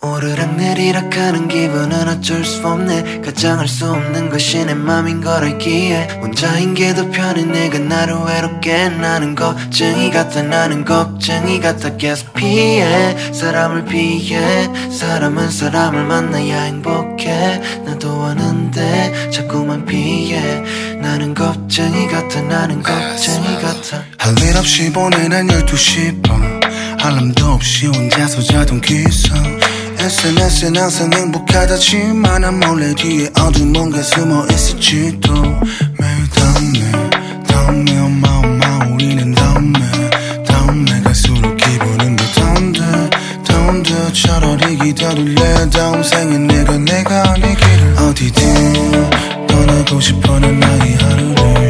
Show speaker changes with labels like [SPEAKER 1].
[SPEAKER 1] 오르락내리락 하는 기분은 어쩔 수 없네. 가장할 수 없는 것이 내 맘인 걸 알기에 혼자인 게 더 편해. 내가 나를 외롭게 나는 걱정이 같아 계속 피해 사람을 피해. 사람은 사람을 만나야 행복해. 나도 아는데 자꾸만 피해. 나는 걱정이 같아.
[SPEAKER 2] 할 일 없이 보내는 12시 반 알람도 없이 혼자서 자던 기상 SNS엔 항상 행복하다지만 난 몰래 뒤에 어두운 뭔가 숨어 있을지도. 매일 다음에 엄마 우리는 다음에 갈수록 기분은 더 다운돼 차라리 기다릴래. 다음 생엔 내가 아니기를. 어디든 떠나고 싶어 난 나의 하루를